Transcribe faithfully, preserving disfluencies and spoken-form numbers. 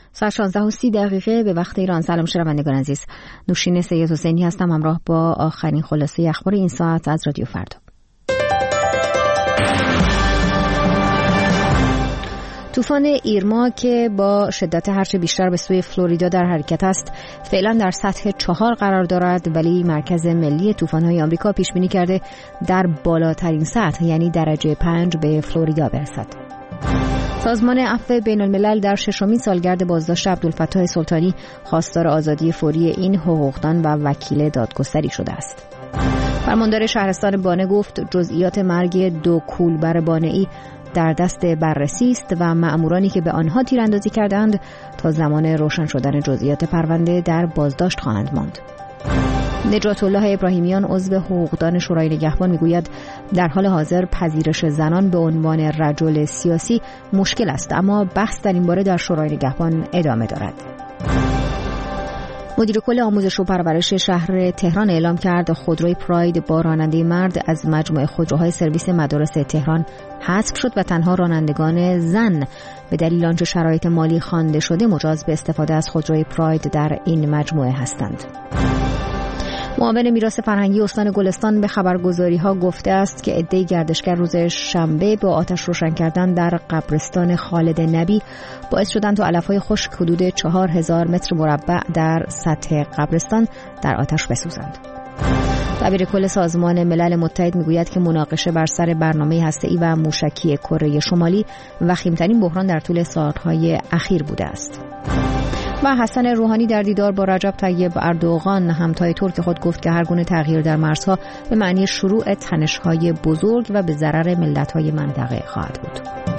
ساعت شانزده و سی دقیقه به وقت ایران. سلام شنوندگان عزیز، نوشین سید حسینی هستم همراه با آخرین خلاصه اخبار این ساعت از رادیو فردا. طوفان ایرما که با شدت هرچه بیشتر به سوی فلوریدا در حرکت است فعلا در سطح چهار قرار دارد، ولی مرکز ملی طوفان‌های آمریکا پیش بینی کرده در بالاترین سطح یعنی درجه پنج به فلوریدا برسد. سازمان عفو بین الملل در ششمین سالگرد بازداشت عبدالفتاح سلطانی خواستار آزادی فوری این حقوقدان و وکیل دادگستری شده است. فرماندار شهرستان بانه گفت جزئیات مرگ دو کولبر بانه‌ای در دست بررسی است و مأمورانی که به آنها تیراندازی کردند تا زمان روشن شدن جزئیات پرونده در بازداشت خواهند ماند. نجات الله ابراهیمیان عضو حقوقدان شورای نگهبان میگوید در حال حاضر پذیرش زنان به عنوان رجل سیاسی مشکل است، اما بحث در این باره در شورای نگهبان ادامه دارد. مدیر کل آموزش و پرورش شهر تهران اعلام کرد خودروی پراید با راننده مرد از مجموعه خودروهای سرویس مدارس تهران حذف شد و تنها رانندگان زن به دلیل آنچه شرایط مالی خوانده شده مجاز به استفاده از خودروی پراید در این مجموعه هستند. معاون میراث فرهنگی استان گلستان به خبرگزاری‌ها گفته است که عده‌ای گردشگر روز شنبه با آتش روشن کردن در قبرستان خالد نبی باعث شدند تا علف‌های خشک حدود چهار هزار متر مربع در سطح قبرستان در آتش بسوزند. دبیر کل سازمان ملل متحد میگوید که مناقشه بر سر برنامه هسته‌ای و موشکی کره شمالی وخیم‌ترین بحران در طول سال‌های اخیر بوده است. و حسن روحانی در دیدار با رجب طیب اردوغان همتای ترک خود گفت که هر گونه تغییر در مرزها به معنی شروع تنش‌های بزرگ و به ضرر ملت‌های منطقه خواهد بود.